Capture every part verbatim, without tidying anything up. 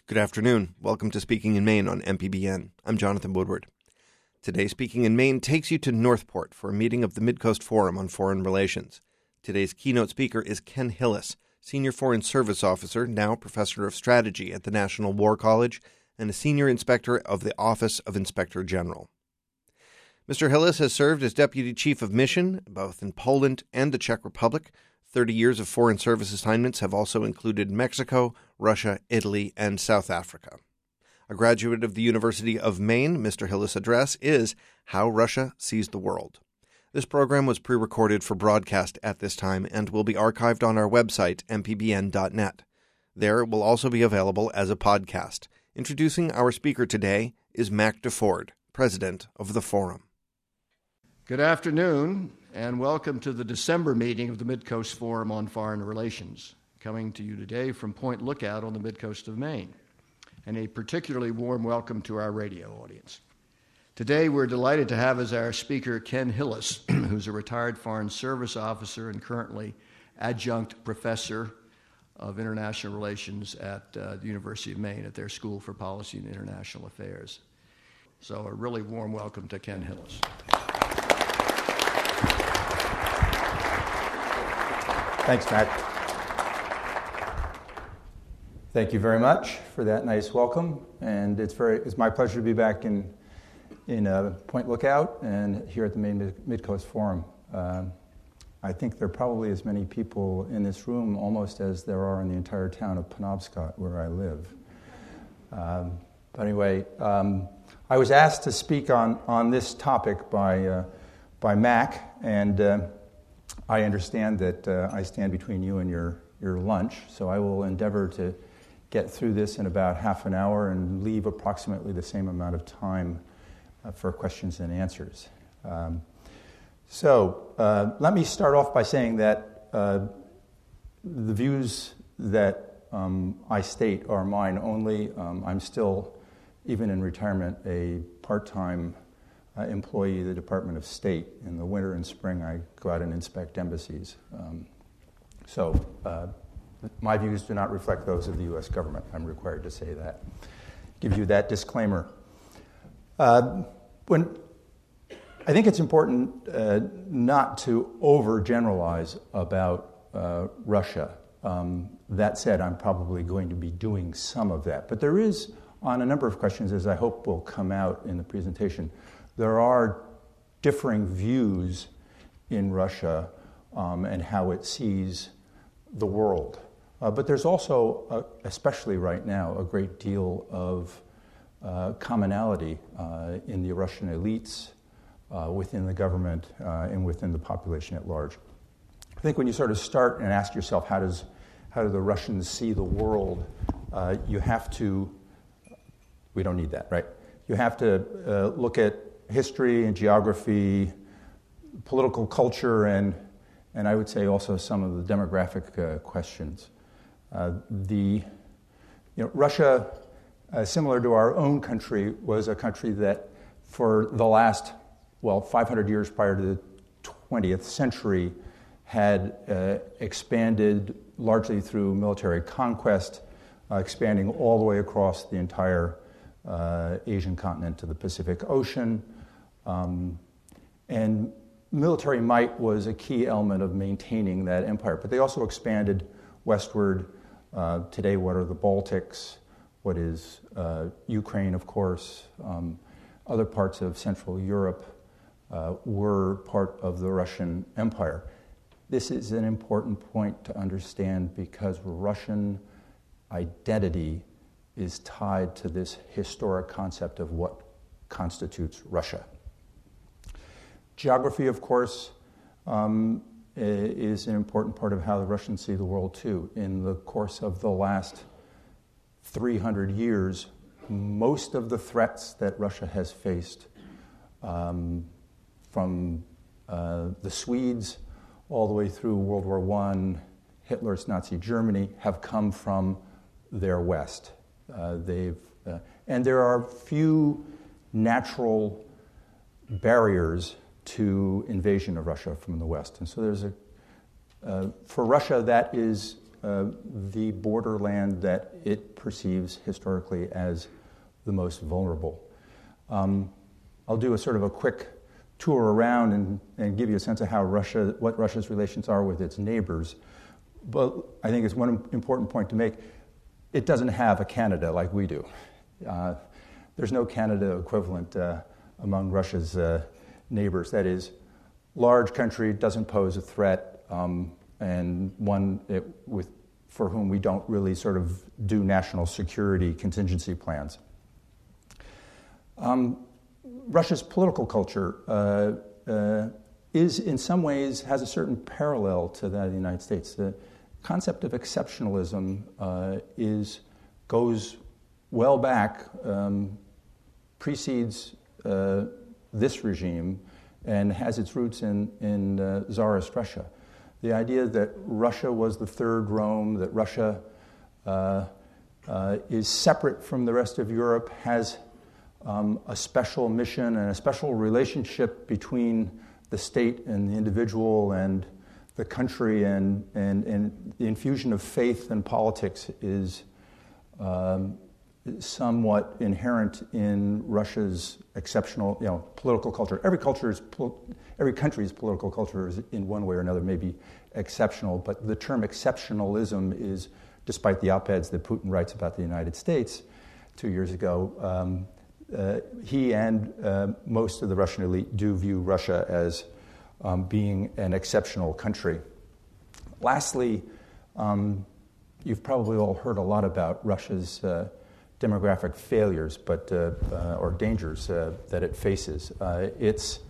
Good afternoon. Welcome to Speaking in Maine on M P B N. I'm Jonathan Woodward. Today, Speaking in Maine takes you to Northport for a meeting of the Midcoast Forum on Foreign Relations. Today's keynote speaker is Ken Hillis, Senior Foreign Service Officer, now Professor of Strategy at the National War College, and a Senior Inspector of the Office of Inspector General. Mister Hillis has served as Deputy Chief of Mission, both in Poland and the Czech Republic. Thirty years of foreign service assignments have also included Mexico, Russia, Italy, and South Africa. A graduate of the University of Maine, Mister Hillis' address is How Russia Sees the World. This program was pre-recorded for broadcast at this time and will be archived on our website, m p b n dot net. There it will also be available as a podcast. Introducing our speaker today is Mac DeFord, President of the Forum. Good afternoon, and welcome to the December meeting of the Midcoast Forum on Foreign Relations, coming to you today from Point Lookout on the Midcoast of Maine, and a particularly warm welcome to our radio audience. Today, we're delighted to have as our speaker Ken Hillis, who's a retired Foreign Service officer and currently adjunct professor of international relations at uh, the University of Maine at their School for Policy and International Affairs. So a really warm welcome to Ken Hillis. Thanks, Matt. Thank you very much for that nice welcome, and it's very it's my pleasure to be back in in uh, Point Lookout and here at the Maine Midcoast Forum. Um, I think there are probably as many people in this room almost as there are in the entire town of Penobscot, where I live. Um, but anyway, um, I was asked to speak on on this topic by uh, by Mac, and Uh, I understand that uh, I stand between you and your, your lunch, so I will endeavor to get through this in about half an hour and leave approximately the same amount of time uh, for questions and answers. Um, so uh, let me start off by saying that uh, the views that um, I state are mine only. Um, I'm still, even in retirement, a part-time Uh, employee of the Department of State. In the winter and spring, I go out and inspect embassies. Um, so uh, my views do not reflect those of the U S government. I'm required to say that. Give you that disclaimer. Uh, when I think it's important uh, not to overgeneralize about uh, Russia. Um, that said, I'm probably going to be doing some of that. But there is, on a number of questions, as I hope will come out in the presentation, there are differing views in Russia um, and how it sees the world. Uh, but there's also, uh, especially right now, a great deal of uh, commonality uh, in the Russian elites, uh, within the government, uh, and within the population at large. I think when you sort of start and ask yourself, how does how do the Russians see the world, uh, you have to, we don't need that, right? You have to uh, look at history and geography, political culture, and and I would say also some of the demographic uh, questions. Uh, the you know Russia, uh, similar to our own country, was a country that for the last well five hundred years prior to the twentieth century had uh, expanded largely through military conquest, uh, expanding all the way across the entire uh, Asian continent to the Pacific Ocean. Um, and military might was a key element of maintaining that empire. But they also expanded westward. Uh, today, what are the Baltics? What is uh, Ukraine, of course? Um, other parts of Central Europe uh, were part of the Russian Empire. This is an important point to understand because Russian identity is tied to this historic concept of what constitutes Russia. Geography, of course, um, is an important part of how the Russians see the world, too. In the course of the last three hundred years, most of the threats that Russia has faced, um, from uh, the Swedes all the way through World War One, Hitler's Nazi Germany, have come from their west. Uh, they've uh, and there are few natural barriers to invasion of Russia from the West. And so there's a, uh, for Russia, that is uh, the borderland that it perceives historically as the most vulnerable. Um, I'll do a sort of a quick tour around and, and give you a sense of how Russia, what Russia's relations are with its neighbors. But I think it's one important point to make. It doesn't have a Canada like we do. Uh, there's no Canada equivalent uh, among Russia's uh, neighbors. That is, large country, doesn't pose a threat, um, and one it, with, for whom we don't really sort of do national security contingency plans. Um, Russia's political culture uh, uh, is, in some ways, has a certain parallel to that of the United States. The concept of exceptionalism uh, is goes well back, um, precedes uh, this regime, and has its roots in, in uh, Tsarist Russia. The idea that Russia was the third Rome, that Russia uh, uh, is separate from the rest of Europe, has um, a special mission and a special relationship between the state and the individual and the country, and, and, and the infusion of faith in politics is um, somewhat inherent in Russia's exceptional, you know, political culture. Every culture is, every country's political culture is, in one way or another, maybe exceptional. But the term exceptionalism is, despite the op-eds that Putin writes about the United States two years ago, um, uh, he and uh, most of the Russian elite do view Russia as um, being an exceptional country. Lastly, um, you've probably all heard a lot about Russia's uh, demographic failures, but uh, uh, or dangers uh, that it faces. Uh, it's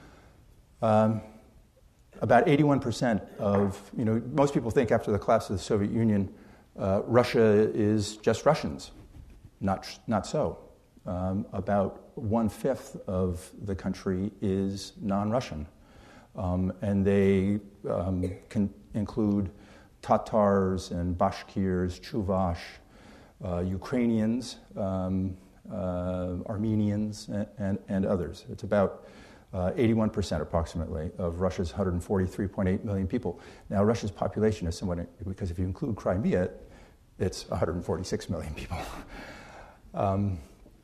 um, about eighty-one percent of, you know, most people think after the collapse of the Soviet Union, uh, Russia is just Russians. Not not so. Um, about one-fifth of the country is non-Russian, um, and they um, can include Tatars and Bashkirs, Chuvash, Uh, Ukrainians, um, uh, Armenians, and, and, and others. It's about uh, eighty-one percent approximately of Russia's one hundred forty-three point eight million people. Now, Russia's population is somewhat, because if you include Crimea, it's one hundred forty-six million people. um,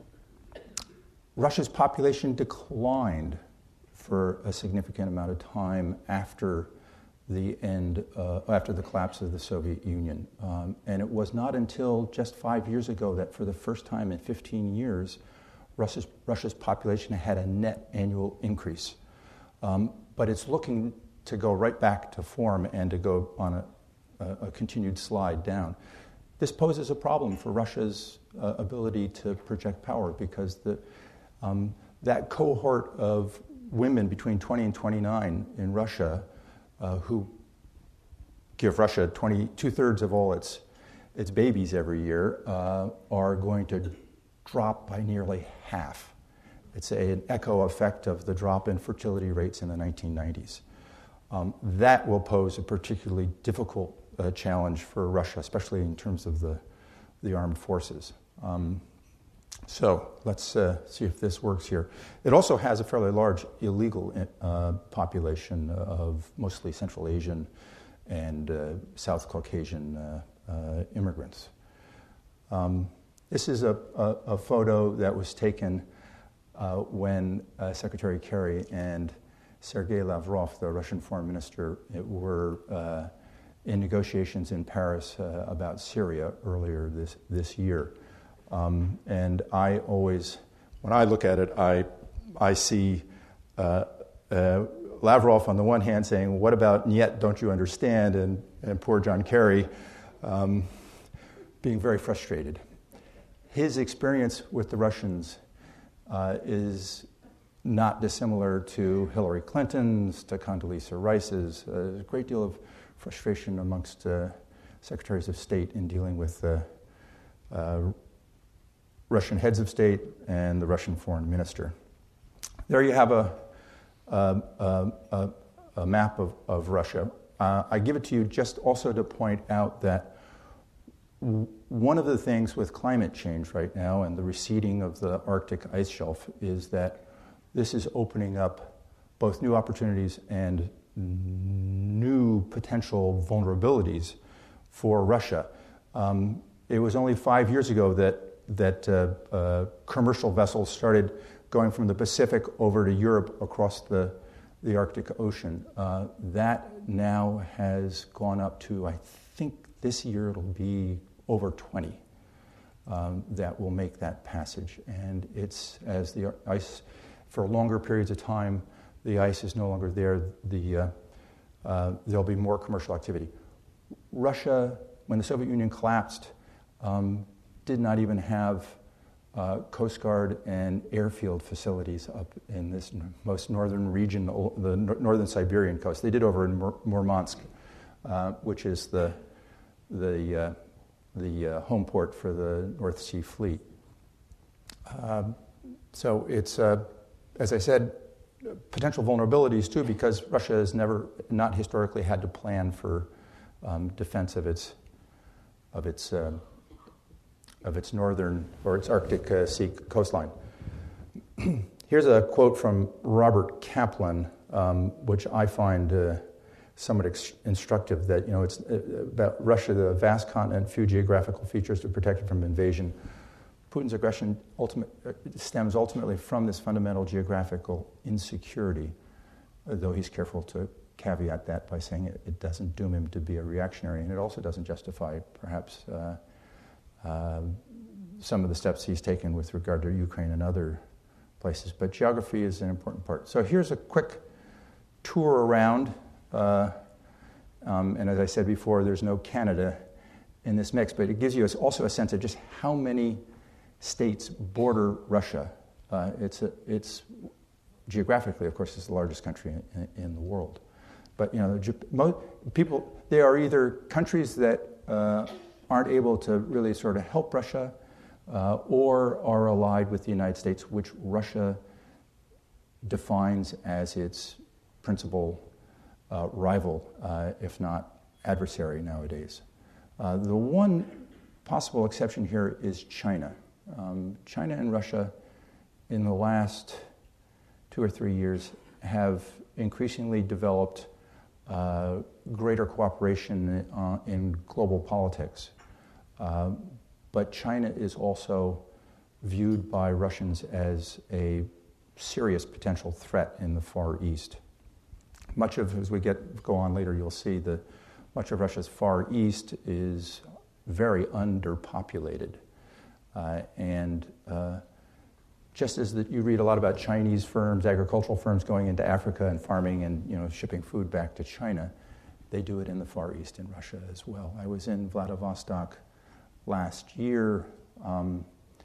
Russia's population declined for a significant amount of time after the end, uh, after the collapse of the Soviet Union. Um, and it was not until just five years ago that for the first time in fifteen years, Russia's, Russia's population had a net annual increase. Um, but it's looking to go right back to form and to go on a, a, a continued slide down. This poses a problem for Russia's uh, ability to project power, because the, um, that cohort of women between twenty and twenty-nine in Russia Uh, who give Russia twenty, two-thirds of all its its babies every year, uh, are going to drop by nearly half. It's a, an echo effect of the drop in fertility rates in the nineteen nineties. Um, that will pose a particularly difficult uh, challenge for Russia, especially in terms of the, the armed forces. Um, So let's uh, see if this works here. It also has a fairly large illegal uh, population of mostly Central Asian and uh, South Caucasian uh, uh, immigrants. Um, this is a, a, a photo that was taken uh, when uh, Secretary Kerry and Sergei Lavrov, the Russian foreign minister, were uh, in negotiations in Paris uh, about Syria earlier this, this year. Um, and I always, when I look at it, I, I see uh, uh, Lavrov on the one hand saying, "What about Niet, don't you understand?" And, and poor John Kerry um, being very frustrated. His experience with the Russians uh, is not dissimilar to Hillary Clinton's, to Condoleezza Rice's. Uh, there's a great deal of frustration amongst uh, secretaries of state in dealing with uh, uh, Russian heads of state and the Russian foreign minister. There you have a, a, a, a map of, of Russia. Uh, I give it to you just also to point out that w- one of the things with climate change right now and the receding of the Arctic ice shelf is that this is opening up both new opportunities and new potential vulnerabilities for Russia. Um, it was only five years ago that, that uh, uh, commercial vessels started going from the Pacific over to Europe across the, the Arctic Ocean. Uh, that now has gone up to, I think this year it'll be over twenty um, that will make that passage. And it's, as the ice, for longer periods of time, the ice is no longer there, the, uh, uh, there'll be more commercial activity. Russia, when the Soviet Union collapsed, um, did not even have uh, Coast Guard and airfield facilities up in this most northern region, the northern Siberian coast. They did over in Mur- Murmansk, uh, which is the the uh, the uh, home port for the North Sea Fleet. Um, so it's, uh, as I said, potential vulnerabilities too, because Russia has never, not historically, had to plan for um, defense of its of its uh, of its northern or its Arctic uh, Sea coastline. Here's a quote from Robert Kaplan, um, which I find uh, somewhat ex- instructive. That you know, it's uh, about Russia, the vast continent, few geographical features to protect it from invasion. Putin's aggression ultimate, uh, stems ultimately from this fundamental geographical insecurity, uh, though he's careful to caveat that by saying it, it doesn't doom him to be a reactionary, and it also doesn't justify, perhaps, uh, uh, some of the steps he's taken with regard to Ukraine and other places. But geography is an important part. So here's a quick tour around, uh, um, and as I said before, there's no Canada in this mix, but it gives you also a sense of just how many states border Russia. Uh, it's, a, it's geographically, of course, it's the largest country in, in the world. But you know, most people, they are either countries that uh, aren't able to really sort of help Russia, uh, or are allied with the United States, which Russia defines as its principal uh, rival, uh, if not adversary nowadays. Uh, the one possible exception here is China. Um, China and Russia, in the last two or three years, have increasingly developed uh, greater cooperation uh, in global politics. Uh, but China is also viewed by Russians as a serious potential threat in the Far East. Much of, as we get go on later, you'll see that much of Russia's Far East is very underpopulated. Uh, and uh, just as that you read a lot about Chinese firms, agricultural firms going into Africa and farming and you know shipping food back to China, they do it in the Far East in Russia as well. I was in Vladivostok last year, um,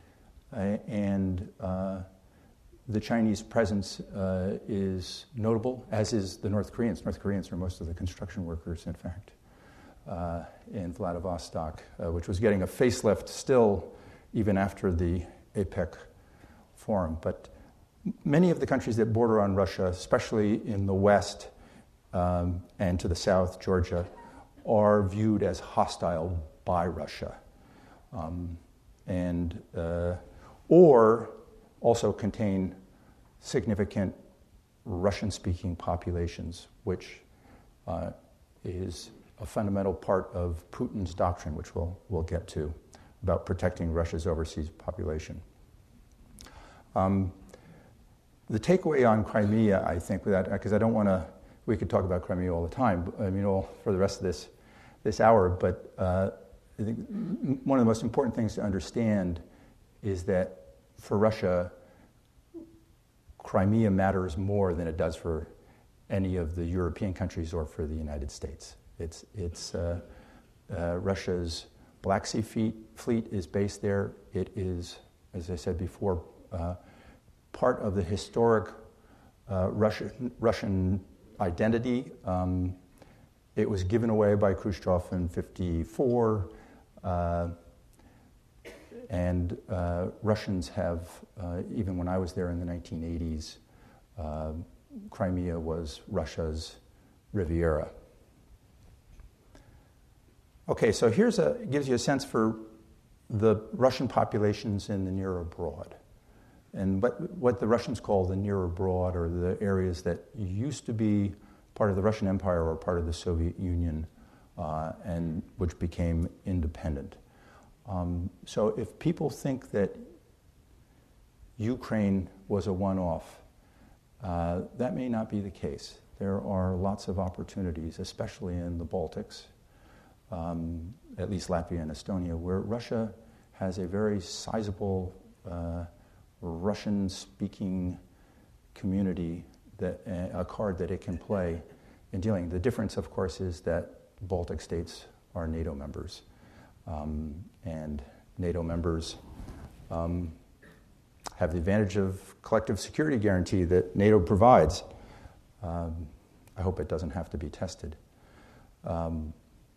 and uh, the Chinese presence uh, is notable, as is the North Koreans. North Koreans are most of the construction workers, in fact, uh, in Vladivostok, uh, which was getting a facelift still even after the APEC forum. But many of the countries that border on Russia, especially in the west um, and to the south, Georgia, are viewed as hostile by Russia. Um, and uh, or also contain significant Russian-speaking populations, which uh, is a fundamental part of Putin's doctrine, which we'll, we'll get to, about protecting Russia's overseas population. Um, the takeaway on Crimea, I think, because I don't want to, we could talk about Crimea all the time, I mean, all for the rest of this, this hour, but uh, I think one of the most important things to understand is that for Russia, Crimea matters more than it does for any of the European countries or for the United States. It's, it's uh, uh, Russia's Black Sea fleet, fleet is based there. It is, as I said before, uh, part of the historic uh, Russian, Russian identity. Um, it was given away by Khrushchev in fifty-four. Uh, and uh, Russians have, uh, even when I was there in the nineteen eighties, uh, Crimea was Russia's Riviera. Okay, so here's a, gives you a sense for the Russian populations in the near abroad. And what, what the Russians call the near abroad, or the areas that used to be part of the Russian Empire or part of the Soviet Union, uh, and which became independent. Um, so if people think that Ukraine was a one-off, uh, that may not be the case. There are lots of opportunities, especially in the Baltics, um, at least Latvia and Estonia, where Russia has a very sizable uh, Russian-speaking community, that uh, a card that it can play in dealing. The difference, of course, is that Baltic states are NATO members, um, and NATO members um, have the advantage of collective security guarantee that NATO provides. Um, I hope it doesn't have to be tested. Um,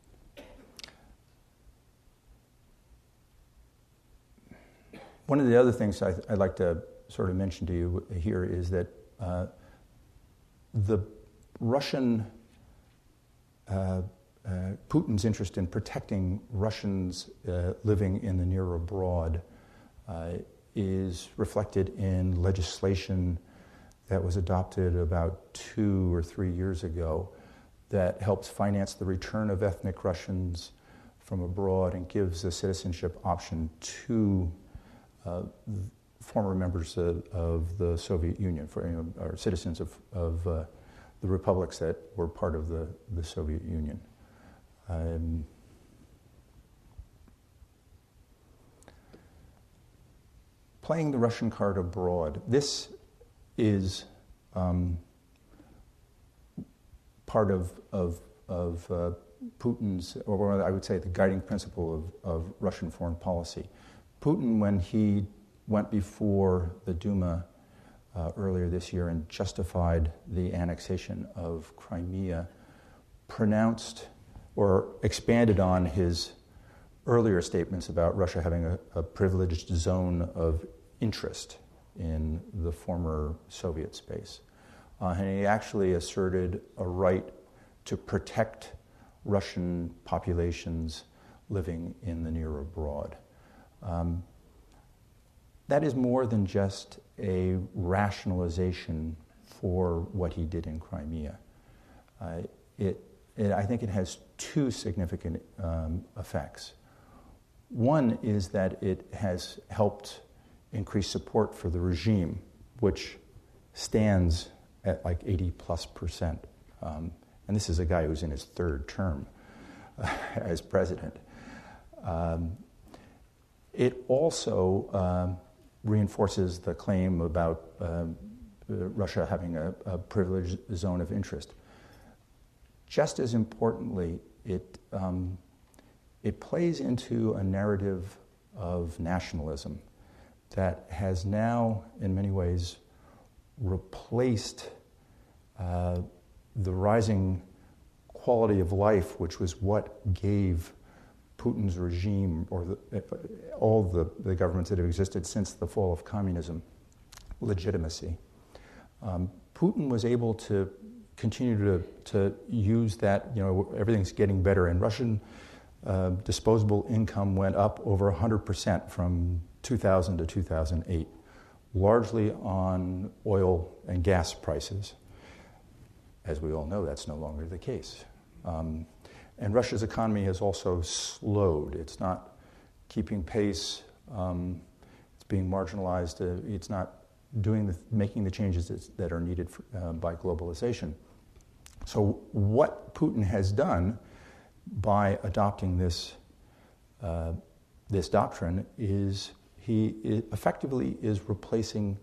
one of the other things I, I'd like to sort of mention to you here is that uh, the Russian, uh, uh, Putin's interest in protecting Russians uh, living in the near abroad uh, is reflected in legislation that was adopted about two or three years ago that helps finance the return of ethnic Russians from abroad and gives a citizenship option to uh, former members of, of the Soviet Union, for, you know, or citizens of, of uh, the republics that were part of the, the Soviet Union. Um, playing the Russian card abroad, this is um, part of, of, of uh, Putin's, or I would say the guiding principle of, of Russian foreign policy. Putin, when he went before the Duma uh, earlier this year and justified the annexation of Crimea, pronounced or expanded on his earlier statements about Russia having a, a privileged zone of interest in the former Soviet space. Uh, and he actually asserted a right to protect Russian populations living in the near abroad. Um, that is more than just a rationalization for what he did in Crimea. Uh, it, it, I think it has two significant um, effects. One is that it has helped increase support for the regime, which stands at like eighty plus percent. Um, and this is a guy who's in his third term uh, as president. Um, it also um, reinforces the claim about um, Russia having a, a privileged zone of interest. Just as importantly, it, um, it plays into a narrative of nationalism that has now, in many ways, replaced uh, the rising quality of life, which was what gave Putin's regime, or the, all the, the governments that have existed since the fall of communism, legitimacy. Um, Putin was able to continue to, to use that, you know, everything's getting better, and Russian uh, disposable income went up over one hundred percent from two thousand to two thousand eight, largely on oil and gas prices. As we all know, that's no longer the case. Um, and Russia's economy has also slowed. It's not keeping pace. Um, it's being marginalized. Uh, it's not doing the, making the changes that, that are needed for, uh, by globalization. So what Putin has done by adopting this uh, this doctrine is he effectively is replacing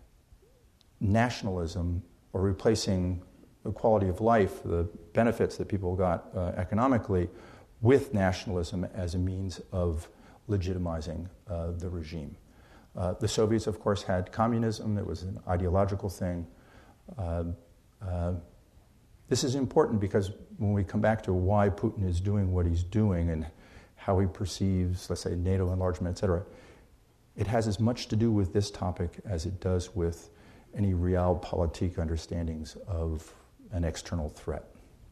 nationalism, or replacing the quality of life, the benefits that people got uh, economically, with nationalism as a means of legitimizing uh, the regime. Uh, the Soviets, of course, had communism. It was an ideological thing. Uh, uh, this is important because when we come back to why Putin is doing what he's doing and how he perceives, let's say, NATO enlargement, et cetera, it has as much to do with this topic as it does with any realpolitik understandings of an external threat.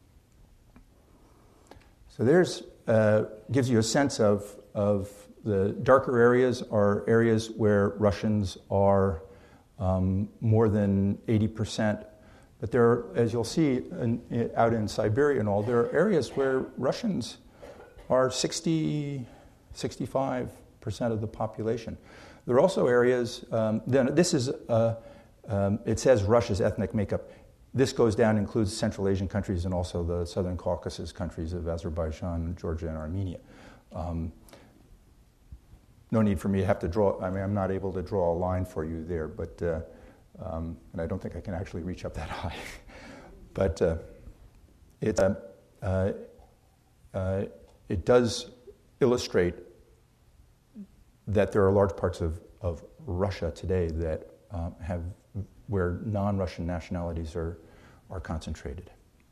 So there's uh, gives you a sense of, of the darker areas are areas where Russians are um, more than eighty percent. But there are, as you'll see in, in, out in Siberia and all, there are areas where Russians are sixty, sixty-five percent of the population. There are also areas, um, then this is, uh, um, it says Russia's ethnic makeup. This goes down, includes Central Asian countries and also the Southern Caucasus countries of Azerbaijan, Georgia, and Armenia. Um, no need for me to have to draw, I mean, I'm not able to draw a line for you there, but, uh, um, and I don't think I can actually reach up that high. but uh, it, uh, uh, uh, it does illustrate that there are large parts of, of Russia today that uh, have, where non-Russian nationalities are, are concentrated.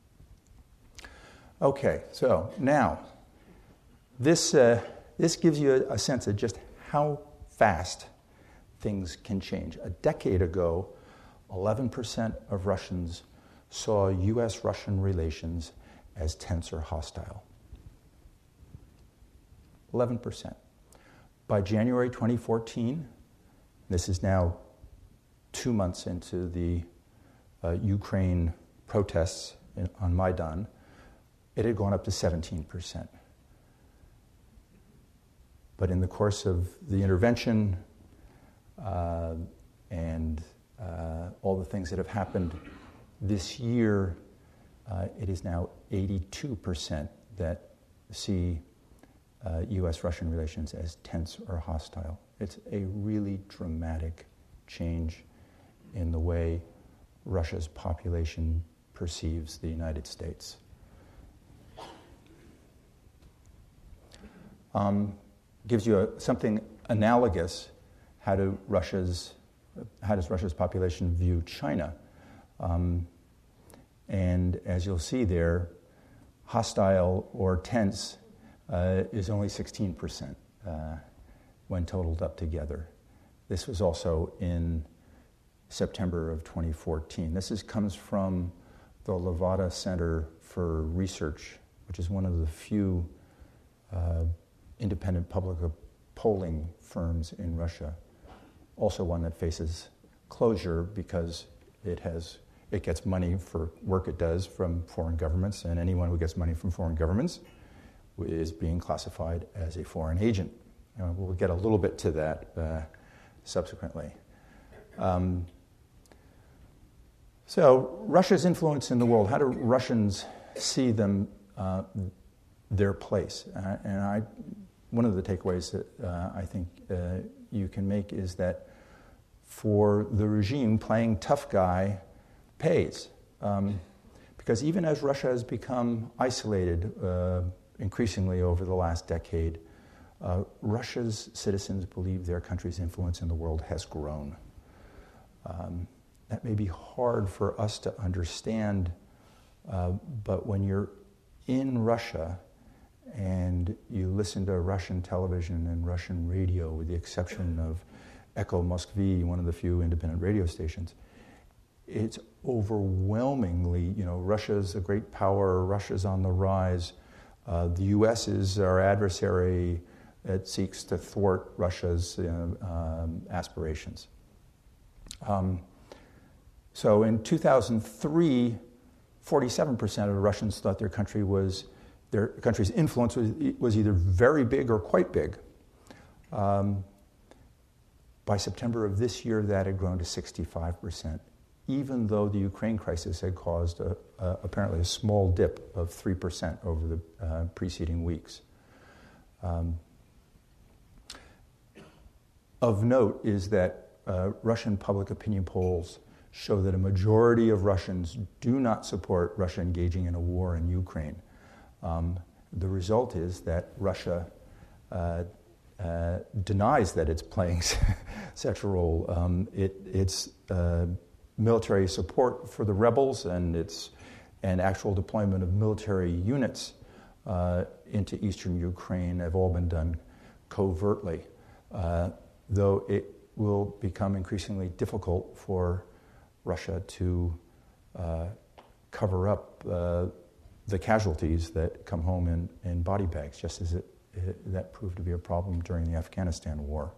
Okay, so now, this, uh, this gives you a, a sense of just how fast things can change. A decade ago, eleven percent of Russians saw U S Russian relations as tense or hostile. eleven percent. By January twenty fourteen, this is now two months into the uh, Ukraine protests in, on Maidan, it had gone up to seventeen percent. But in the course of the intervention uh, and uh, all the things that have happened this year, uh, it is now eighty-two percent that see uh, U S Russian relations as tense or hostile. It's a really dramatic change in the way Russia's population perceives the United States. Um, gives you a, something analogous. How do Russia's how does Russia's population view China? Um, and as you'll see there, hostile or tense uh, is only sixteen percent uh, when totaled up together. This was also in September of twenty fourteen. This is, comes from the Levada Center for Research, which is one of the few uh, independent public polling firms in Russia. Also one that faces closure because it has it gets money for work it does from foreign governments, and anyone who gets money from foreign governments is being classified as a foreign agent. And we'll get a little bit to that uh, subsequently. Um, so Russia's influence in the world, how do Russians see them, uh, their place? Uh, and I, one of the takeaways that uh, I think uh, you can make is that for the regime, playing tough guy pays. Um, because even as Russia has become isolated uh, increasingly over the last decade, uh, Russia's citizens believe their country's influence in the world has grown. Um, that may be hard for us to understand, uh, but when you're in Russia and you listen to Russian television and Russian radio, with the exception of Echo Moskvy, one of the few independent radio stations, it's overwhelmingly, you know, Russia's a great power, Russia's on the rise, uh, the U S is our adversary, it seeks to thwart Russia's uh, um, aspirations. Um, so in two thousand three, forty-seven percent of the Russians thought their country was, their country's influence was, was either very big or quite big. Um, by September of this year, that had grown to sixty-five percent, even though the Ukraine crisis had caused a, a, apparently a small dip of three percent over the uh, preceding weeks. Um, of note is that uh, Russian public opinion polls show that a majority of Russians do not support Russia engaging in a war in Ukraine. Um, the result is that Russia uh, uh, denies that it's playing such a role. Um, it, its uh, military support for the rebels and its and actual deployment of military units uh, into eastern Ukraine have all been done covertly, uh, though it will become increasingly difficult for Russia to uh, cover up uh, the casualties that come home in, in body bags, just as it, it, that proved to be a problem during the Afghanistan war.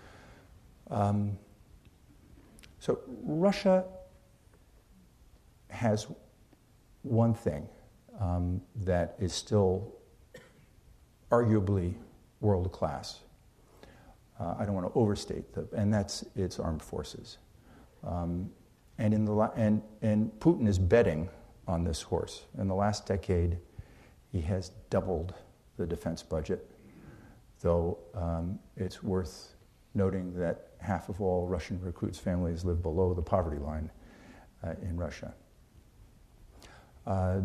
Um, so Russia has one thing um, that is still arguably world class. Uh, I don't want to overstate the, and that's its armed forces. Um, and in the la- and and Putin is betting on this horse. In the last decade, he has doubled the defense budget, though um, it's worth noting that half of all Russian recruits' families live below the poverty line uh, in Russia. Uh,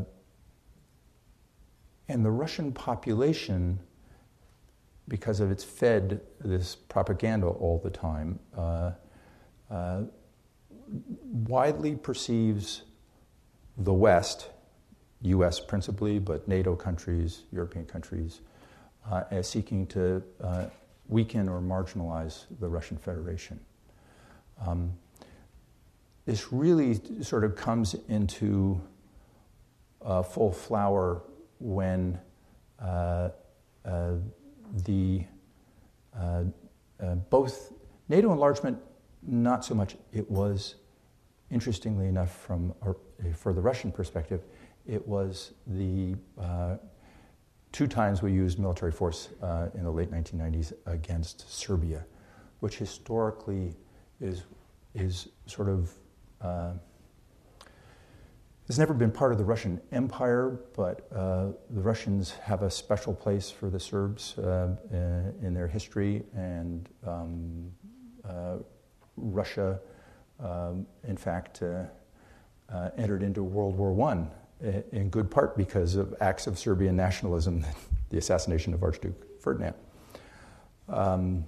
and the Russian population, because of it's fed this propaganda all the time, uh, uh, widely perceives the West, U S principally, but NATO countries, European countries, uh, as seeking to uh, weaken or marginalize the Russian Federation. Um, this really sort of comes into uh, full flower when uh, uh, the uh, uh, both NATO enlargement, not so much. It was, interestingly enough, from or, for the Russian perspective, it was the uh, two times we used military force uh, in the late nineteen nineties against Serbia, which historically is is sort of uh, has never been part of the Russian Empire, but uh, the Russians have a special place for the Serbs uh, in, in their history, and um, uh, Russia, um, in fact, uh, uh, entered into World War One in good part because of acts of Serbian nationalism, the assassination of Archduke Ferdinand. Um,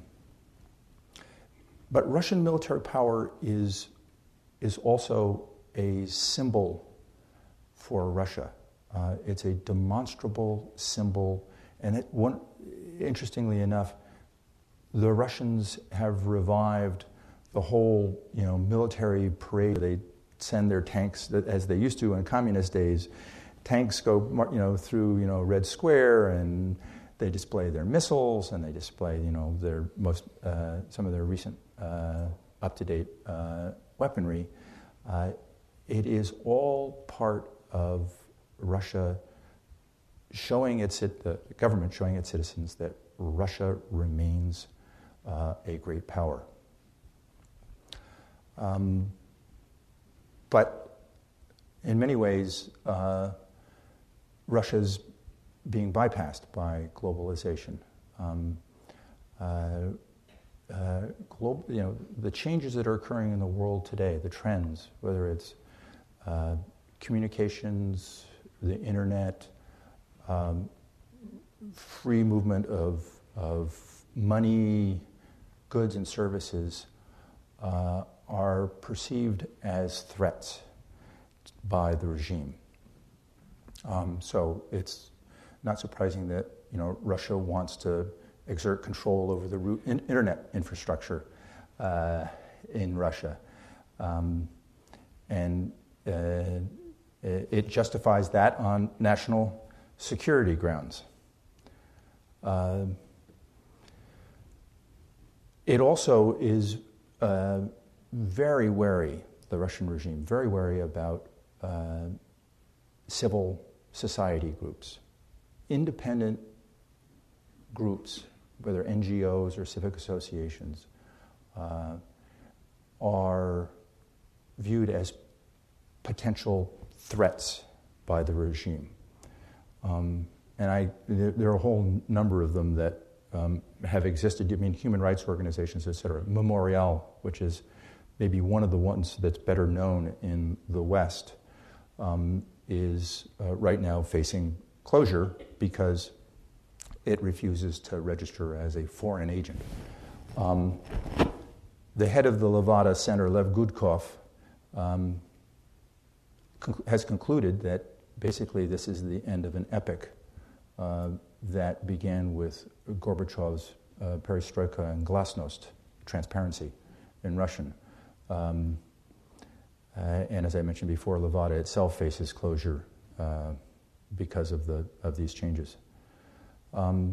but Russian military power is is also a symbol for Russia. Uh, it's a demonstrable symbol, and it, one, interestingly enough, the Russians have revived the whole, you know, military parade. They send their tanks, as they used to in communist days. Tanks go, you know, through, you know, Red Square, and they display their missiles, and they display, you know, their most, uh, some of their recent uh, up-to-date uh, weaponry. Uh, it is all part of Russia showing its, the government showing its citizens that Russia remains uh, a great power. Um, but in many ways, uh, Russia's being bypassed by globalization. Um, uh, uh, global, you know, the changes that are occurring in the world today, the trends, whether it's uh, communications, the internet, um, free movement of, of money, goods and services, uh, are perceived as threats by the regime. Um, so it's not surprising that, you know, Russia wants to exert control over the root in internet infrastructure uh, in Russia, um, and uh, it justifies that on national security grounds. Uh, it also is uh, very wary, the Russian regime, very wary about uh, civil society groups. Independent groups, whether N G Os or civic associations, uh, are viewed as potential threats by the regime. Um, and I, there, there are a whole number of them that um, have existed. I mean, human rights organizations, et cetera. Memorial, which is maybe one of the ones that's better known in the West, um, is uh, right now facing closure because it refuses to register as a foreign agent. Um, the head of the Levada Center, Lev Gudkov, um, conc- has concluded that basically this is the end of an epic uh, that began with Gorbachev's uh, perestroika and glasnost, transparency in Russian. Um, uh, and as I mentioned before, Levada itself faces closure uh, because of the of these changes. Um,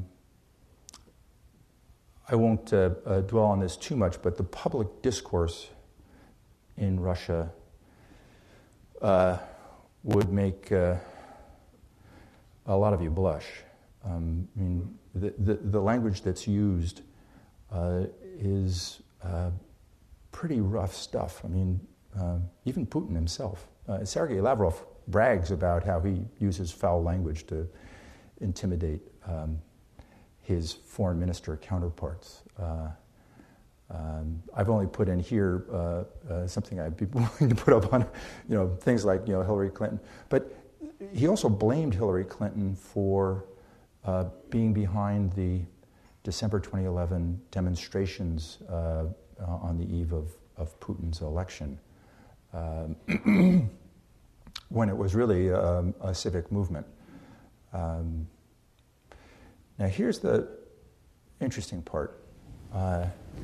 I won't uh, uh, dwell on this too much, but the public discourse in Russia uh, would make uh, a lot of you blush. Um, I mean, the, the, the language that's used uh, is uh, pretty rough stuff. I mean, uh, even Putin himself. Uh, Sergei Lavrov brags about how he uses foul language to intimidate um, his foreign minister counterparts. Uh, um, I've only put in here uh, uh, something I'd be willing to put up on, you know, things like, you know, Hillary Clinton. But he also blamed Hillary Clinton for uh, being behind the December twenty eleven demonstrations uh, uh, on the eve of, of Putin's election, um, when it was really um, a civic movement. Um, now here's the interesting part. Uh,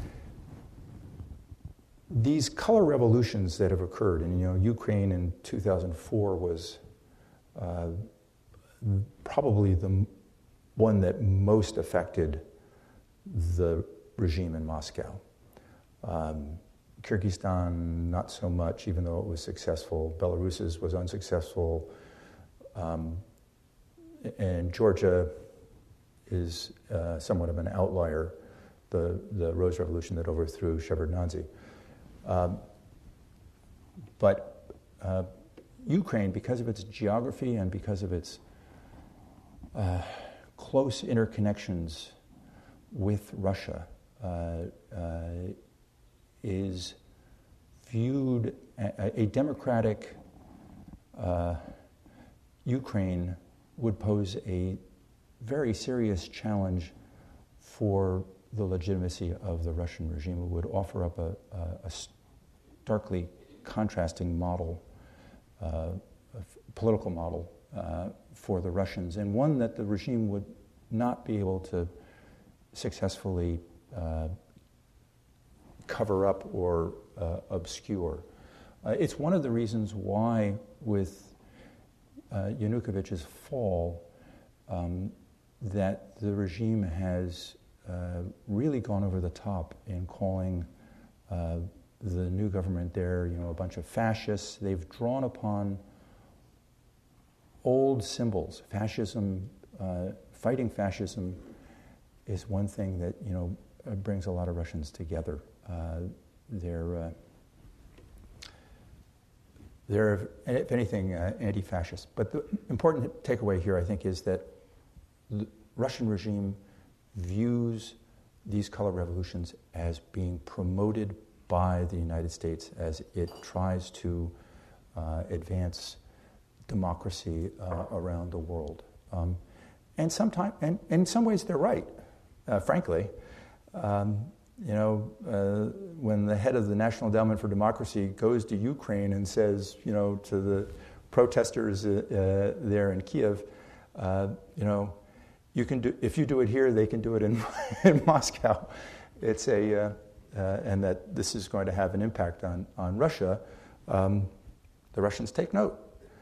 these color revolutions that have occurred, and you know, Ukraine in two thousand four was uh, probably the one that most affected the regime in Moscow. Um, Kyrgyzstan, not so much, even though it was successful. Belarus was unsuccessful. Um, and Georgia is uh, somewhat of an outlier, the, the Rose Revolution that overthrew Shevardnadze. Um, but uh, Ukraine, because of its geography and because of its uh, close interconnections with Russia, uh, uh, is viewed, a, a democratic uh, Ukraine would pose a very serious challenge for the legitimacy of the Russian regime. It would offer up a, a, a starkly contrasting model, uh, a political model uh, for the Russians, and one that the regime would not be able to successfully uh, cover up or uh, obscure. Uh, it's one of the reasons why, with uh, Yanukovych's fall, um, that the regime has uh, really gone over the top in calling uh, the new government there, you know, a bunch of fascists. They've drawn upon old symbols. Fascism, uh, fighting fascism, is one thing that, you know, brings a lot of Russians together. Uh, they're, uh, they're, if anything, uh, anti-fascist. But the important takeaway here, I think, is that the Russian regime views these color revolutions as being promoted by the United States as it tries to uh, advance democracy uh, around the world. Um, and, sometime, and, and in some ways, they're right. Uh, frankly, um, you know, uh, when the head of the National Endowment for Democracy goes to Ukraine and says, you know, to the protesters uh, uh, there in Kiev, uh, you know, you can do, if you do it here, they can do it in, in Moscow. It's a, uh, uh, and that this is going to have an impact on on Russia. Um, the Russians take note.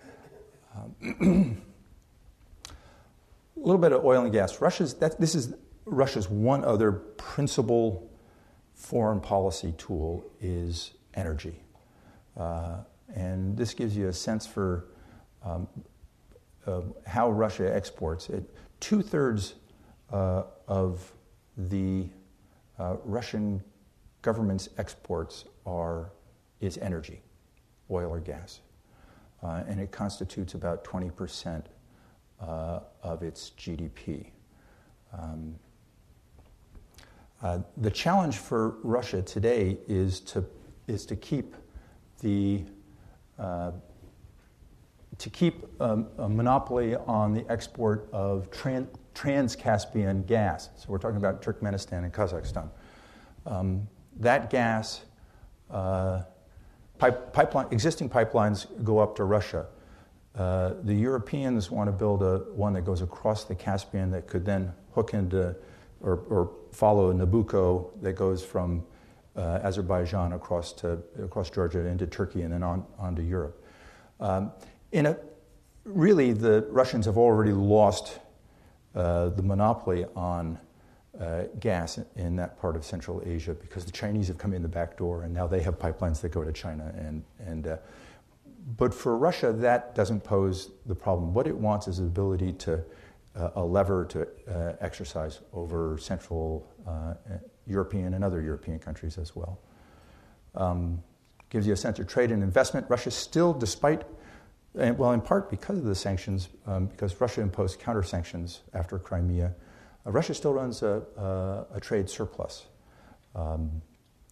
Um, a little bit of oil and gas. Russia's that this is. Russia's one other principal foreign policy tool is energy. Uh, and this gives you a sense for um, uh, how Russia exports it. Two-thirds uh, of the uh, Russian government's exports are is energy, oil or gas. Uh, and it constitutes about twenty percent uh, of its G D P. Um, Uh, the challenge for Russia today is to is to keep the uh, to keep um, a monopoly on the export of tran- Trans-Caspian gas. So we're talking about Turkmenistan and Kazakhstan. Um, that gas, uh, pipe, pipeline, existing pipelines go up to Russia. Uh, the Europeans want to build a one that goes across the Caspian that could then hook into or, or follow Nabucco that goes from uh, Azerbaijan across to across Georgia into Turkey and then on, on to Europe. Um, in a, really, the Russians have already lost uh, the monopoly on uh, gas in that part of Central Asia because the Chinese have come in the back door and now they have pipelines that go to China. And, and uh, but for Russia, that doesn't pose the problem. What it wants is the ability to, uh, a lever to uh, exercise over Central uh, European and other European countries as well. Um, gives you a sense of trade and investment. Russia still, despite, and well, in part because of the sanctions, um, because Russia imposed counter-sanctions after Crimea, uh, Russia still runs a, a, a trade surplus. Um,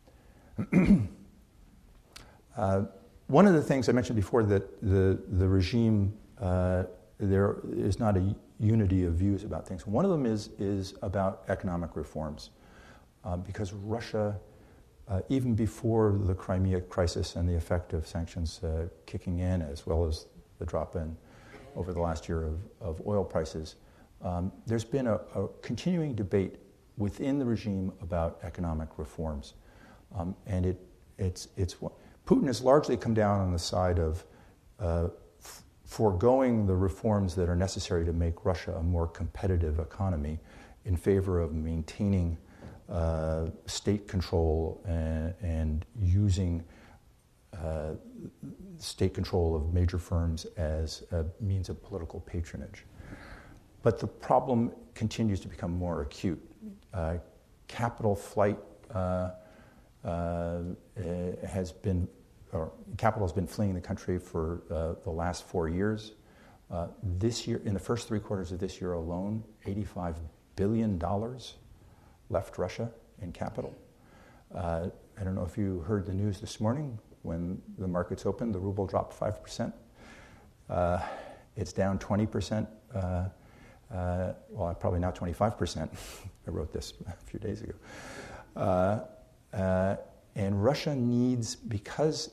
uh, one of the things I mentioned before, that the, the regime, uh, there is not a unity of views about things. One of them is, is about economic reforms, uh, because Russia, uh, even before the Crimea crisis and the effect of sanctions uh, kicking in, as well as the drop in over the last year of, of oil prices, um, there's been a, a continuing debate within the regime about economic reforms. Um, and it, it's, it's, Putin has largely come down on the side of uh, f- foregoing the reforms that are necessary to make Russia a more competitive economy in favor of maintaining uh, state control and, and using uh, state control of major firms as a means of political patronage. But the problem continues to become more acute. Uh, capital flight uh, uh, has been, or capital has been fleeing the country for uh, the last four years. Uh, this year, in the first three quarters of this year alone, eighty-five billion dollars left Russia in capital. Uh, I don't know if you heard the news this morning. When the markets opened, the ruble dropped five percent. Uh, it's down twenty percent. Uh, uh, well, probably now twenty-five percent. I wrote this a few days ago. Uh, uh, and Russia needs, because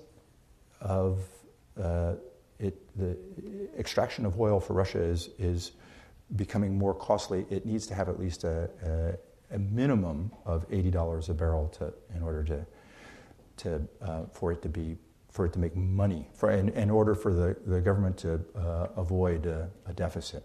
of uh, it, the extraction of oil for Russia is, is becoming more costly, it needs to have at least a, a, a minimum of eighty dollars a barrel to, in order to, to uh, for it to be, for it to make money, for, in, in order for the, the government to uh, avoid a, a deficit.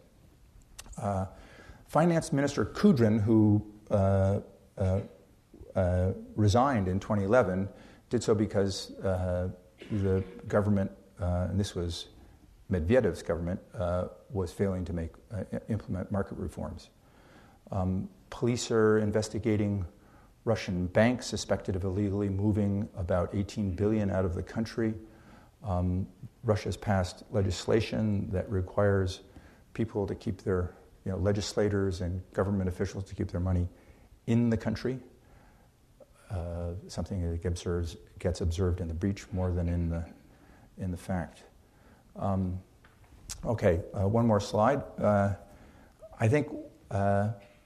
Uh, Finance Minister Kudrin, who uh, uh, uh, resigned in twenty eleven, did so because uh, the government, uh, and this was Medvedev's government, uh, was failing to make uh, implement market reforms. Um, police are investigating Russian banks suspected of illegally moving about eighteen billion dollars out of the country. Um, Russia's passed legislation that requires people to keep their, you know, legislators and government officials to keep their money in the country, uh, something that observes, gets observed in the breach more than in the, in the fact. Um, okay, uh, one more slide. Uh, I think uh,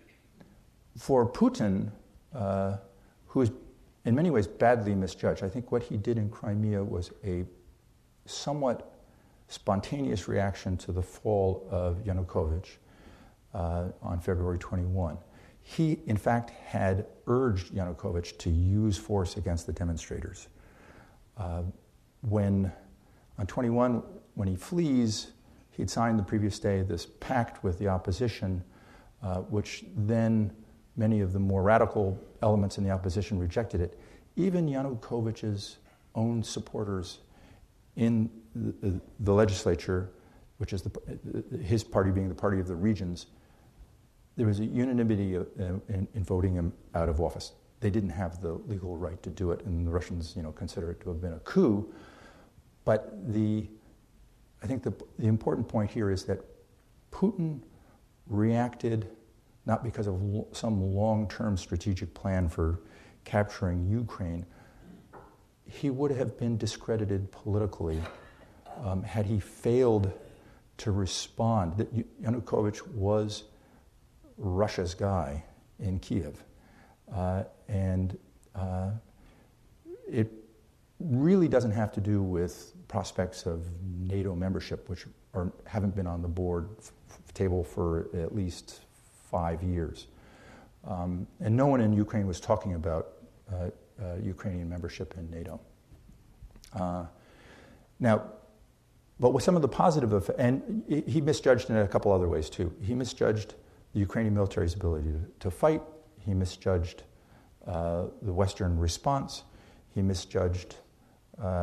for Putin, uh, who is in many ways badly misjudged, I think what he did in Crimea was a somewhat spontaneous reaction to the fall of Yanukovych uh, on February twenty-first. He, in fact, had urged Yanukovych to use force against the demonstrators. Uh, when, on twenty-one, when he flees, he'd signed the previous day this pact with the opposition, uh, which then many of the more radical elements in the opposition rejected it. Even Yanukovych's own supporters in the, the legislature, which is the, his party being the party of the regions, there was a unanimity in, in, in voting him out of office. They didn't have the legal right to do it, and the Russians, you know, consider it to have been a coup. But the, I think the, the important point here is that Putin reacted not because of lo- some long-term strategic plan for capturing Ukraine. He would have been discredited politically um, had he failed to respond. That Yanukovych was Russia's guy in Kiev. Uh, and uh, it really doesn't have to do with prospects of NATO membership, which are, haven't been on the board f- f- table for at least five years. Um, and no one in Ukraine was talking about uh, uh, Ukrainian membership in NATO. Uh, now, but with some of the positive, of, and he misjudged in a couple other ways too. He misjudged the Ukrainian military's ability to, to fight. He misjudged uh, the Western response. He misjudged uh,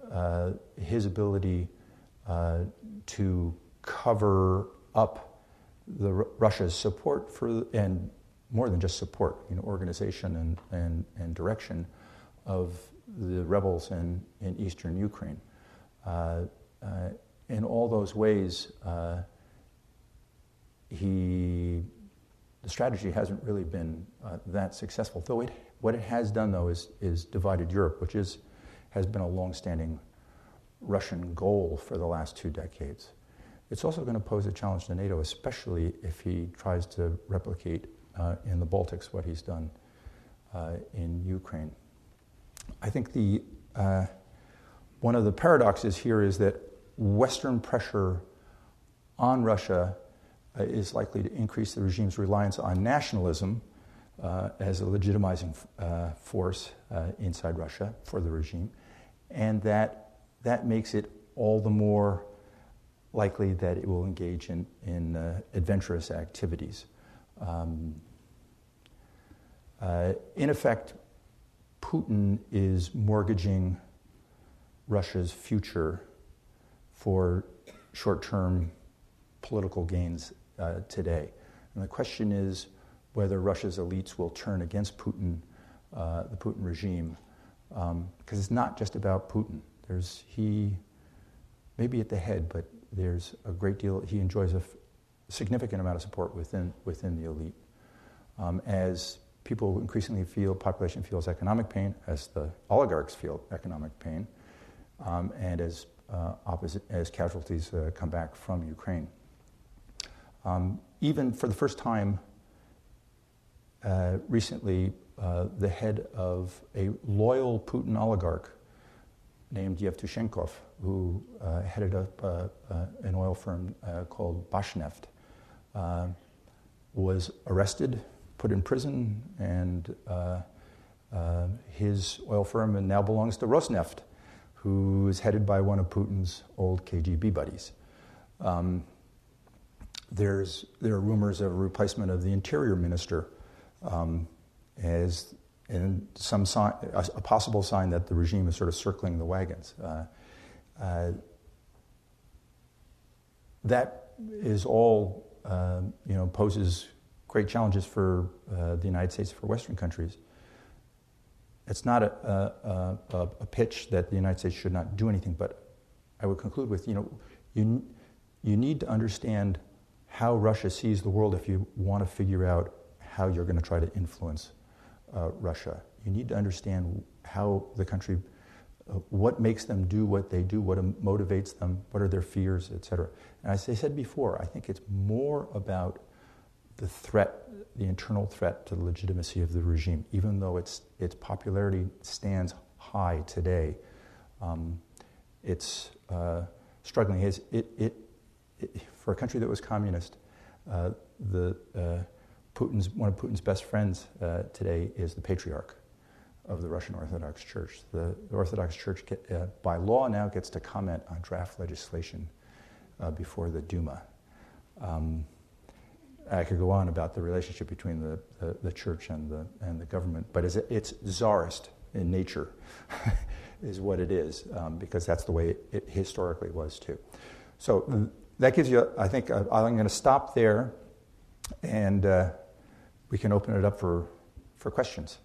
uh, his ability uh, to cover up the Russia's support for, and more than just support, you know, organization and, and, and direction of the rebels in, in eastern Ukraine. Uh, uh, in all those ways, uh, he, the strategy hasn't really been uh, that successful. Though it, what it has done, though, is, is divided Europe, which is, has been a long-standing Russian goal for the last two decades. It's also going to pose a challenge to NATO, especially if he tries to replicate uh, in the Baltics what he's done uh, in Ukraine. I think the uh, one of the paradoxes here is that Western pressure on Russia uh, is likely to increase the regime's reliance on nationalism uh, as a legitimizing uh, force uh, inside Russia for the regime, and that that makes it all the more likely that it will engage in, in uh, adventurous activities. Um, uh, in effect, Putin is mortgaging Russia's future for short-term political gains uh, today. And the question is whether Russia's elites will turn against Putin, uh, the Putin regime, because um, it's not just about Putin. There's he, maybe at the head, but there's a great deal, he enjoys a f- significant amount of support within, within the elite. Um, as people increasingly feel, population feels economic pain, as the oligarchs feel economic pain, um, and as uh, opposite, as casualties uh, come back from Ukraine. Um, even for the first time uh, recently, uh, the head of a loyal Putin oligarch named Yevtushenkov, who uh, headed up uh, uh, an oil firm uh, called Bashneft, uh, was arrested, put in prison, and uh, uh, his oil firm now belongs to Rosneft, who is headed by one of Putin's old K G B buddies. Um, there's there are rumors of a replacement of the interior minister um, as and some sign, a, a possible sign that the regime is sort of circling the wagons. Uh, uh, that is all, uh, you know, poses great challenges for uh, the United States, for Western countries. It's not a, a, a, a pitch that the United States should not do anything, but I would conclude with, you know, you, you need to understand how Russia sees the world if you want to figure out how you're going to try to influence Uh, Russia. You need to understand how the country, uh, what makes them do what they do, what um, motivates them, what are their fears, et cetera. And as I said before, I think it's more about the threat, the internal threat to the legitimacy of the regime, even though its its popularity stands high today. Um, it's uh, struggling. It, it, it, it, for a country that was communist, uh, the uh, Putin's, one of Putin's best friends uh, today is the patriarch of the Russian Orthodox Church. The, the Orthodox Church, get, uh, by law now, gets to comment on draft legislation uh, before the Duma. Um, I could go on about the relationship between the, the, the church and the, and the government, but it's, it's czarist in nature, is what it is, um, because that's the way it, it historically was too. So that gives you, I think, uh, I'm going to stop there, and uh, we can open it up for, for questions.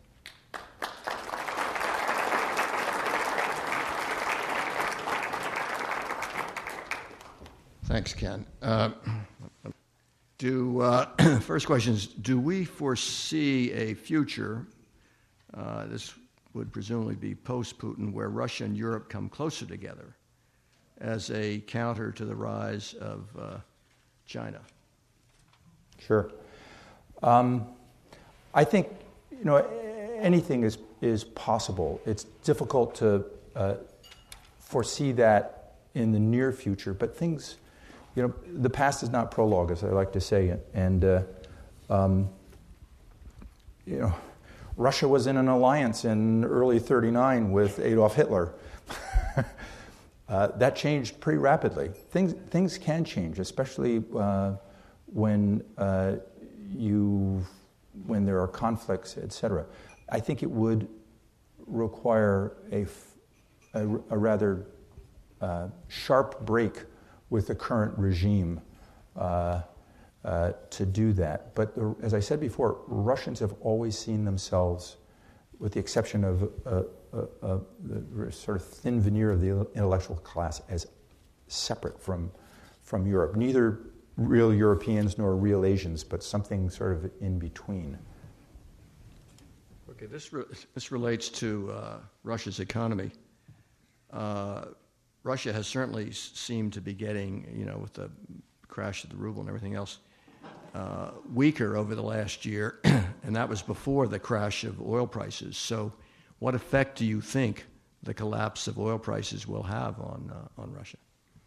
Thanks, Ken. Uh, do uh, first question is, do we foresee a future, uh, this would presumably be post-Putin, where Russia and Europe come closer together as a counter to the rise of uh, China? Sure. Um, I think, you know, anything is is possible. It's difficult to uh, foresee that in the near future, but things, you know, the past is not prologue, as I like to say, and uh, um, you know, Russia was in an alliance in early thirty-nine with Adolf Hitler. uh, that changed pretty rapidly. Things things can change, especially uh, when uh, you when there are conflicts, et cetera. I think it would require a, a, a rather uh, sharp break with the current regime uh, uh, to do that. But the, as I said before, Russians have always seen themselves, with the exception of uh, uh, uh, the sort of thin veneer of the intellectual class, as separate from, from Europe. Neither real Europeans nor real Asians, but something sort of in between. Okay, this, re- this relates to uh, Russia's economy. Uh, Russia has certainly seemed to be getting, you know, with the crash of the ruble and everything else, uh, weaker over the last year, and that was before the crash of oil prices. So what effect do you think the collapse of oil prices will have on, uh, on Russia?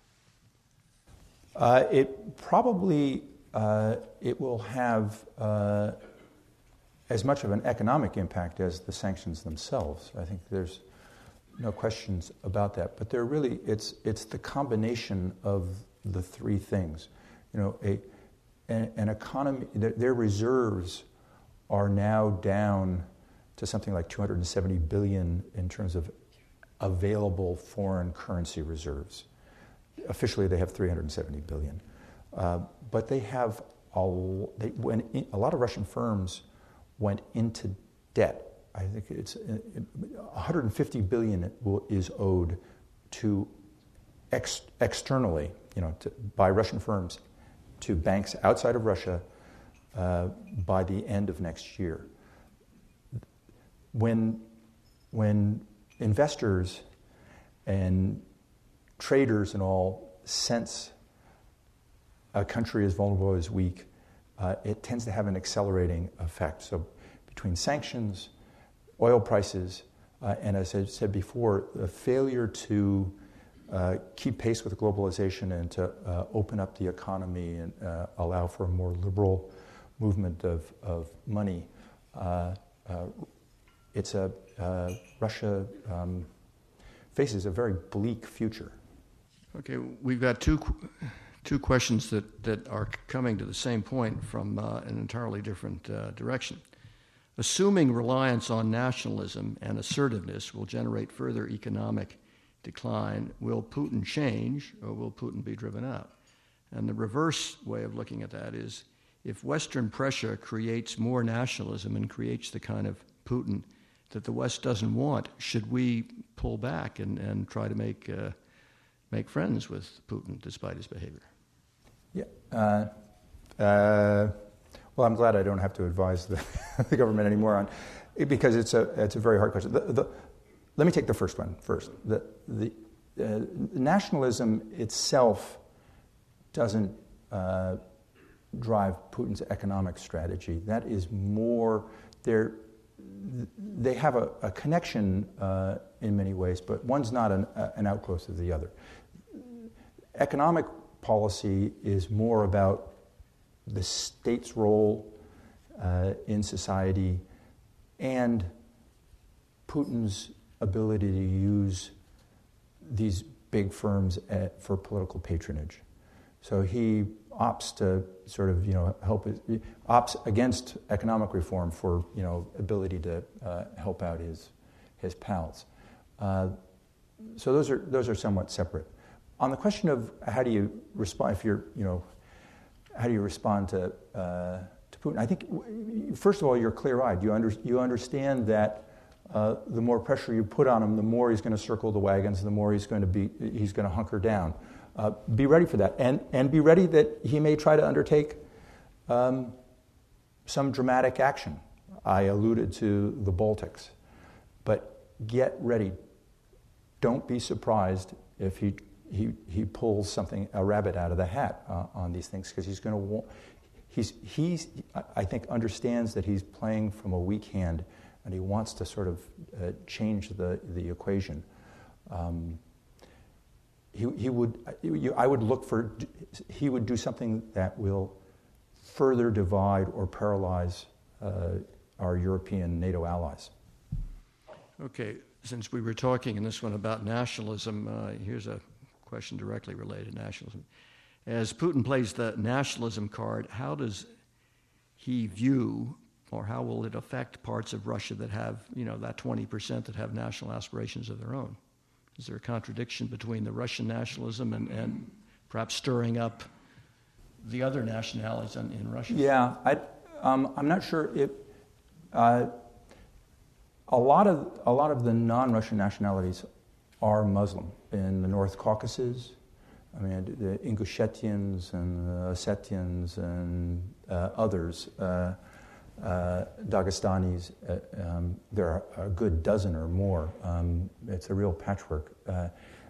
Uh, it probably, uh, it will have uh, as much of an economic impact as the sanctions themselves. I think there's no questions about that. But they're really, it's it's the combination of the three things. You know, a an, an economy, their, their reserves are now down to something like two hundred seventy billion in terms of available foreign currency reserves. Officially, they have three hundred seventy billion. Uh, but they have, a, they, when in, a lot of Russian firms went into debt. I think it's one hundred fifty billion is owed to ex, externally, you know, to, by Russian firms to banks outside of Russia uh, by the end of next year. When, when investors and traders and all sense a country as vulnerable as weak, uh, it tends to have an accelerating effect. So between sanctions, oil prices, uh, and as I said before, the failure to uh, keep pace with globalization and to uh, open up the economy and uh, allow for a more liberal movement of, of money, uh, uh, it's a, uh, Russia um, faces a very bleak future. Okay, we've got two two questions that, that are coming to the same point from uh, an entirely different uh, direction. Assuming reliance on nationalism and assertiveness will generate further economic decline, will Putin change or will Putin be driven out? And the reverse way of looking at that is, if Western pressure creates more nationalism and creates the kind of Putin that the West doesn't want, should we pull back and, and try to make uh, make friends with Putin despite his behavior? Yeah. Uh, uh, well, I'm glad I don't have to advise the, the government anymore on it, because it's a it's a very hard question. The, the, let me take the first one first. The the uh, nationalism itself doesn't uh, drive Putin's economic strategy. That is more they're they have a, a connection uh, in many ways, but one's not an, uh, an outgrowth of the other. Economic policy is more about the state's role uh, in society and Putin's ability to use these big firms at, for political patronage. So he opts to sort of, you know, help, opts against economic reform for, you know, ability to uh, help out his his pals. Uh, so those are those are somewhat separate. On the question of how do you respond, if you're, you know, how do you respond to uh, to Putin? I think first of all, you're clear-eyed. You under, you understand that uh, the more pressure you put on him, the more he's going to circle the wagons, the more he's going to be he's going to hunker down. Uh, be ready for that, and and be ready that he may try to undertake um, some dramatic action. I alluded to the Baltics, but get ready. Don't be surprised if he he he pulls something, a rabbit out of the hat uh, on these things, because he's going to want. He's he's I think understands that he's playing from a weak hand, and he wants to sort of uh, change the the equation. Um, He, he would, I would look for, he would do something that will further divide or paralyze uh, our European NATO allies. Okay, since we were talking in this one about nationalism, uh, here's a question directly related to nationalism. As Putin plays the nationalism card, how does he view, or how will it affect parts of Russia that have, you know, that twenty percent that have national aspirations of their own? Is there a contradiction between the Russian nationalism and, and perhaps stirring up the other nationalities in, in Russia? Yeah, I, um, I'm not sure if uh, a lot of a lot of the non-Russian nationalities are Muslim in the North Caucasus. I mean, the Ingushetians and the Ossetians and uh, others, uh, uh, Dagestanis. Uh, um, there are a good dozen or more. Um, it's a real patchwork. Uh,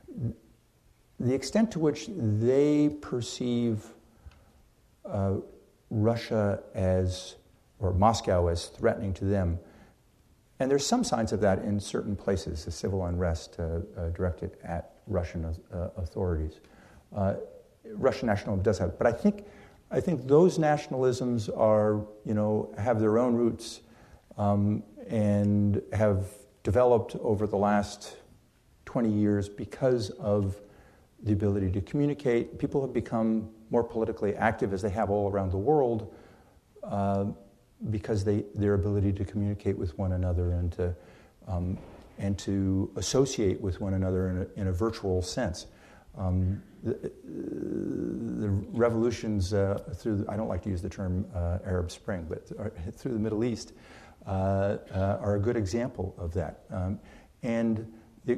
the extent to which they perceive uh, Russia as, or Moscow as threatening to them, and there's some signs of that in certain places, the civil unrest uh, uh, directed at Russian uh, authorities. Uh, Russian nationalism does have, but I think, I think those nationalisms are, you know, have their own roots um, and have developed over the last twenty years because of the ability to communicate. People have become more politically active, as they have all around the world, uh, because they their ability to communicate with one another and to um, and to associate with one another in a, in a virtual sense. Um, the, the revolutions uh, through, the, I don't like to use the term uh, Arab Spring, but through the Middle East uh, uh, are a good example of that. Um, and the,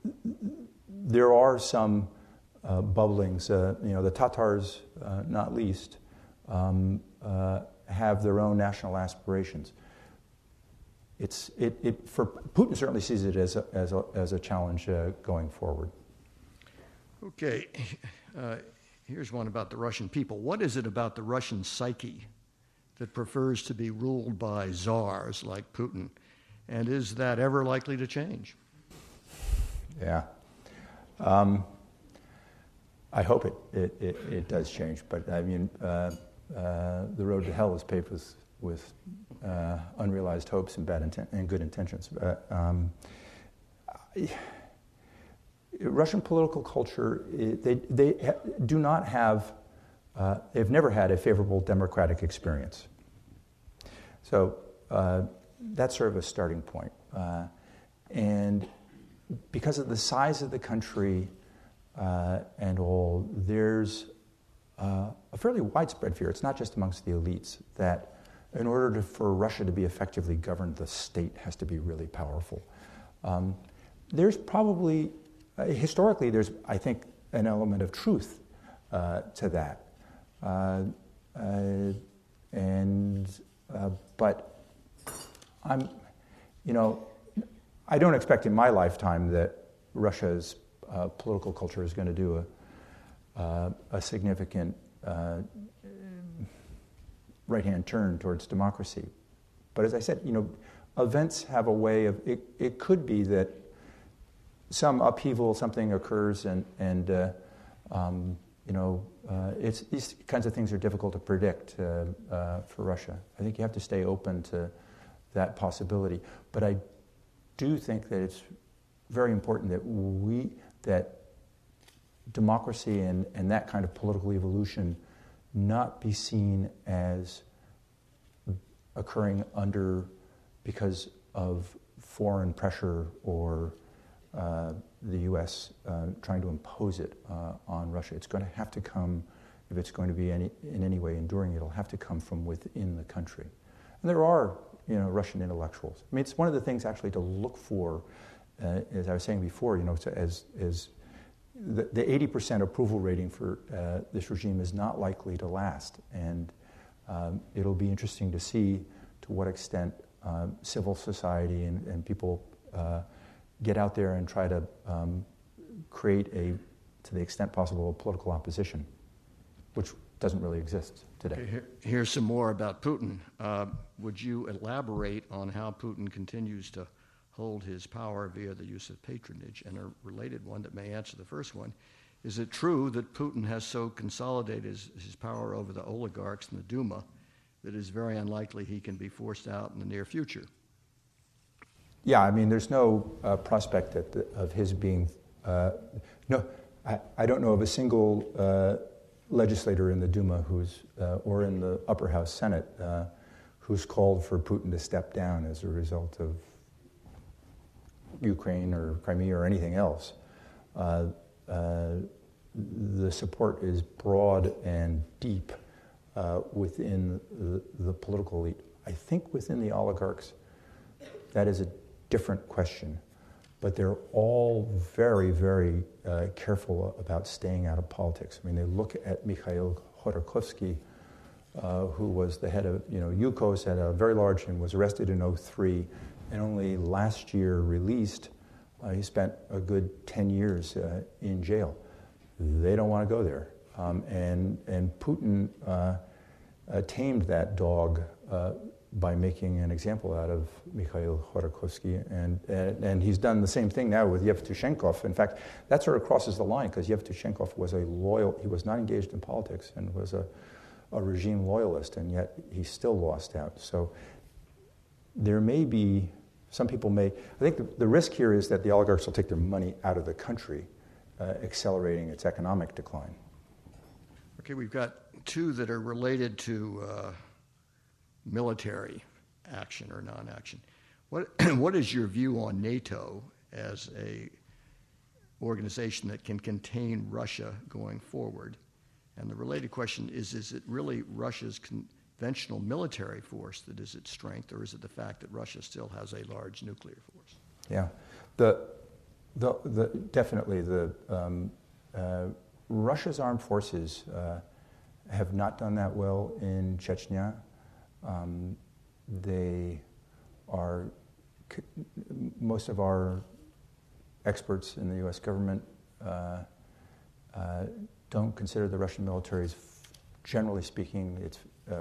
there are some uh, bubblings, uh, you know, the Tatars, uh, not least, um, uh, have their own national aspirations. It's, it, it, for Putin certainly sees it as a, as a, as a challenge uh, going forward. Okay, uh, here's one about the Russian people. What is it about the Russian psyche that prefers to be ruled by czars like Putin? And is that ever likely to change? Yeah. Um, I hope it, it, it, it does change, but I mean, uh, uh, the road to hell is paved with, with uh, unrealized hopes and bad intent and good intentions. Uh, um, I, Russian political culture, they, they do not have, uh, they've never had a favorable democratic experience. So uh, that's sort of a starting point. Uh, and because of the size of the country uh, and all, there's uh, a fairly widespread fear, it's not just amongst the elites, that in order to, for Russia to be effectively governed, the state has to be really powerful. Um, there's probably Uh, historically, there's, I think, an element of truth uh, to that. Uh, uh, and, uh, but I'm, you know, I don't expect in my lifetime that Russia's uh, political culture is going to do a, uh, a significant uh, right-hand turn towards democracy. But as I said, you know, events have a way of, it, it could be that some upheaval, something occurs, and, and uh, um, you know, uh, it's, these kinds of things are difficult to predict uh, uh, for Russia. I think you have to stay open to that possibility. But I do think that it's very important that we, that democracy and, and that kind of political evolution not be seen as occurring under, because of foreign pressure or Uh, the U S uh, trying to impose it uh, on Russia. It's going to have to come, if it's going to be any, in any way enduring, it'll have to come from within the country. And there are, you know, Russian intellectuals. I mean, it's one of the things actually to look for, uh, as I was saying before, you know, so as, as the, the eighty percent approval rating for uh, this regime is not likely to last. And um, it'll be interesting to see to what extent uh, civil society and, and people uh, get out there and try to um, create a, to the extent possible, a political opposition, which doesn't really exist today. Okay, here, here's some more about Putin. Uh, would you elaborate on how Putin continues to hold his power via the use of patronage? And a related one that may answer the first one, is it true that Putin has so consolidated his, his power over the oligarchs in the Duma that it is very unlikely he can be forced out in the near future? Yeah, I mean, there's no uh, prospect that the, of his being, uh, no, I, I don't know of a single uh, legislator in the Duma who's, uh, or in the upper house Senate, uh, who's called for Putin to step down as a result of Ukraine or Crimea or anything else. uh, uh, the support is broad and deep uh, within the, the political elite. I think within the oligarchs, that is a different question. But they're all very, very uh, careful about staying out of politics. I mean, they look at Mikhail Khodorkovsky, uh, who was the head of, you know, Yukos, had a very large and was arrested in oh three, and only last year released. Uh, he spent a good ten years uh, in jail. They don't want to go there. Um, and, and Putin uh, uh, tamed that dog uh, by making an example out of Mikhail Khodorkovsky, and, and and he's done the same thing now with Yevtushenkov. In fact, that sort of crosses the line, because Yevtushenkov was a loyal, he was not engaged in politics and was a, a regime loyalist, and yet he still lost out. So there may be, some people may, I think the, the risk here is that the oligarchs will take their money out of the country, uh, accelerating its economic decline. Okay, we've got two that are related to uh, military action or non-action. What what is your view on NATO as a organization that can contain Russia going forward? And the related question is, is it really Russia's conventional military force that is its strength, or is it the fact that Russia still has a large nuclear force? Yeah, the, the, the definitely the um, uh, Russia's armed forces uh, have not done that well in Chechnya. Um, they are, most of our experts in the U S government uh, uh, don't consider the Russian military's, generally speaking, its uh,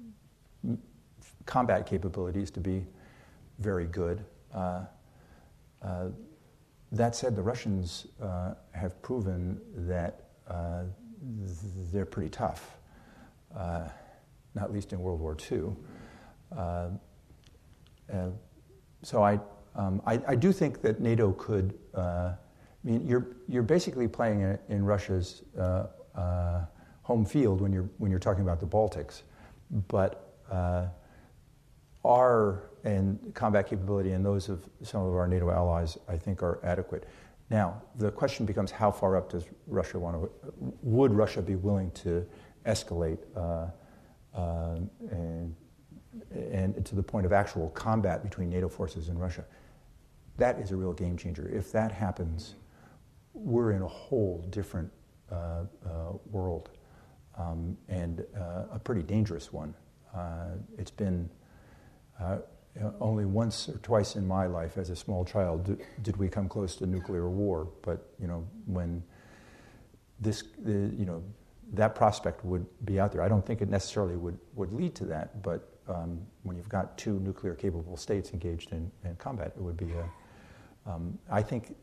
combat capabilities to be very good. Uh, uh, that said, the Russians uh, have proven that uh, they're pretty tough. Uh, not least in World War Two. Uh, uh, so I, um, I, I do think that NATO could. Uh, I mean, you're you're basically playing in, in Russia's uh, uh, home field when you're when you're talking about the Baltics, but uh, our and combat capability and those of some of our NATO allies, I think, are adequate. Now the question becomes, how far up does Russia want to? Would Russia be willing to escalate? Uh, Uh, and, and to the point of actual combat between NATO forces and Russia. That is a real game changer. If that happens, we're in a whole different uh, uh, world, um, and uh, a pretty dangerous one. Uh, it's been uh, only once or twice in my life as a small child did, did we come close to nuclear war, but you know, when this, the, you know, that prospect would be out there. I don't think it necessarily would, would lead to that, but um, when you've got two nuclear-capable states engaged in, in combat, it would be a, um, I think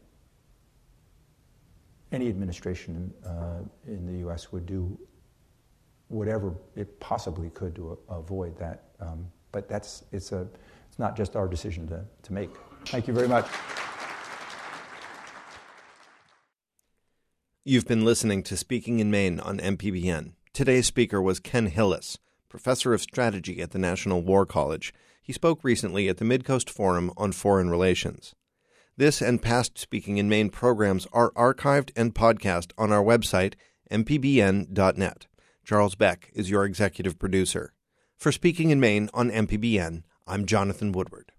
any administration uh, in the U S would do whatever it possibly could to a, avoid that. Um, but that's, it's, a, it's not just our decision to, to make. Thank you very much. You've been listening to Speaking in Maine on M P B N. Today's speaker was Ken Hillis, professor of strategy at the National War College. He spoke recently at the Midcoast Forum on Foreign Relations. This and past Speaking in Maine programs are archived and podcast on our website, m p b n dot net. Charles Beck is your executive producer. For Speaking in Maine on M P B N, I'm Jonathan Woodward.